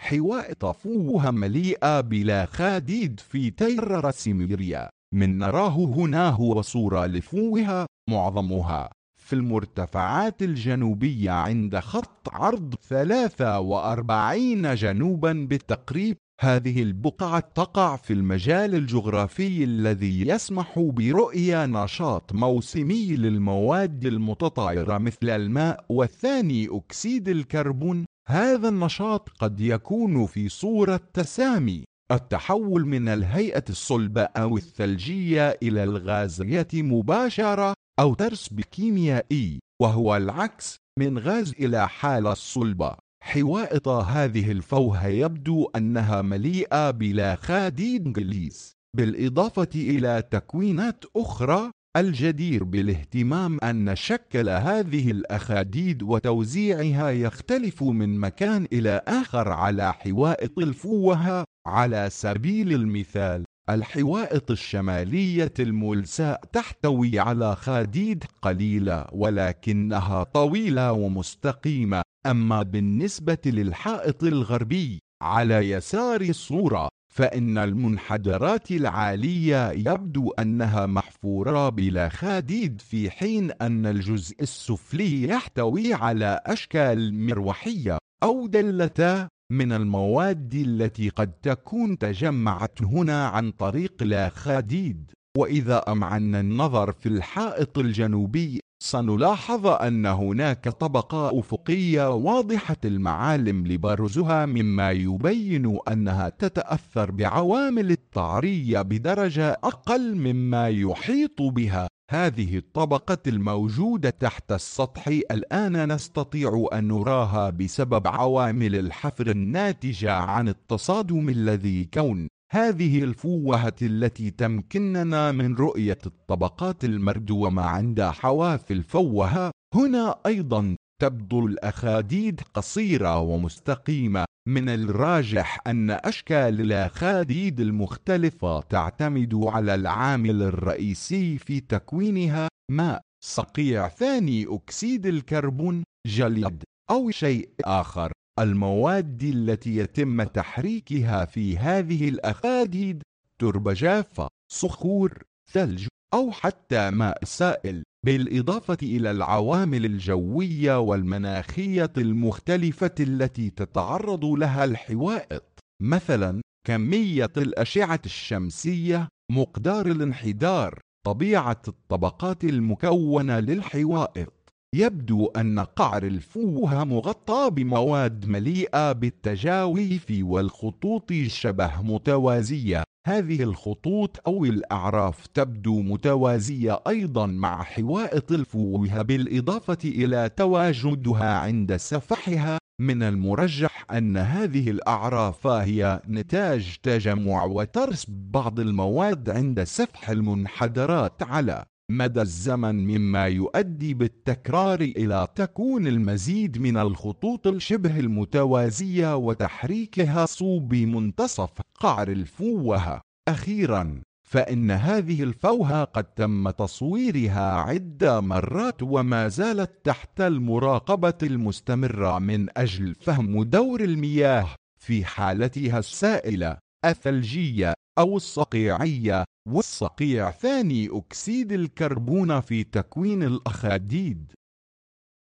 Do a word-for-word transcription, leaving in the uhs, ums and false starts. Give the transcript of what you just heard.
حوائط فوهة مليئة بالأخاديد في تيرا سيميريا. من نراه هنا هو صورة لفوهة معظمها في المرتفعات الجنوبية عند خط عرض ثلاثة وأربعين جنوبا بالتقريب. هذه البقعة تقع في المجال الجغرافي الذي يسمح برؤية نشاط موسمي للمواد المتطايرة مثل الماء وثاني أكسيد الكربون. هذا النشاط قد يكون في صورة تسامي، التحول من الهيئة الصلبة أو الثلجية إلى الغازية مباشرة، أو ترسب كيميائي وهو العكس من غاز إلى حالة الصلبة. حوائط هذه الفوهة يبدو أنها مليئة بالأخاديد غليظ، بالإضافة إلى تكوينات أخرى. الجدير بالاهتمام أن شكل هذه الأخاديد وتوزيعها يختلف من مكان إلى آخر على حوائط الفوهة. على سبيل المثال، الحوائط الشمالية الملساء تحتوي على خاديد قليلة ولكنها طويلة ومستقيمة، أما بالنسبة للحائط الغربي على يسار الصورة فإن المنحدرات العالية يبدو أنها محفورة بلا خاديد، في حين أن الجزء السفلي يحتوي على أشكال مروحية أو دلتا من المواد التي قد تكون تجمعت هنا عن طريق الأخاديد. وإذا أمعنا النظر في الحائط الجنوبي سنلاحظ أن هناك طبقة أفقية واضحة المعالم لبرزها، مما يبين أنها تتأثر بعوامل التعرية بدرجة أقل مما يحيط بها. هذه الطبقة الموجودة تحت السطح الآن نستطيع أن نراها بسبب عوامل الحفر الناتجة عن التصادم الذي كون هذه الفوهة التي تمكننا من رؤية الطبقات المردومة عند حواف الفوهة. هنا أيضا تبدو الأخاديد قصيرة ومستقيمة. من الراجح أن أشكال الأخاديد المختلفة تعتمد على العامل الرئيسي في تكوينها، ماء، صقيع ثاني أكسيد الكربون، جليد أو شيء آخر. المواد التي يتم تحريكها في هذه الأخاديد تربة جافة، صخور، ثلج أو حتى ماء سائل، بالإضافة إلى العوامل الجوية والمناخية المختلفة التي تتعرض لها الحوائط، مثلا كمية الأشعة الشمسية، مقدار الانحدار، طبيعة الطبقات المكونة للحوائط. يبدو أن قعر الفوهة مغطى بمواد مليئة بالتجاويف والخطوط شبه متوازية. هذه الخطوط أو الأعراف تبدو متوازية أيضا مع حوائط الفوهة، بالإضافة إلى تواجدها عند سفحها. من المرجح أن هذه الأعراف هي نتاج تجمع وترسب بعض المواد عند سفح المنحدرات على مدى الزمن، مما يؤدي بالتكرار إلى تكون المزيد من الخطوط الشبه المتوازية وتحريكها صوب منتصف قعر الفوهة. أخيرا، فإن هذه الفوهة قد تم تصويرها عدة مرات وما زالت تحت المراقبة المستمرة من أجل فهم دور المياه في حالتها السائلة، الثلجية أو الصقيعية، والصقيع ثاني أكسيد الكربون في تكوين الأخاديد.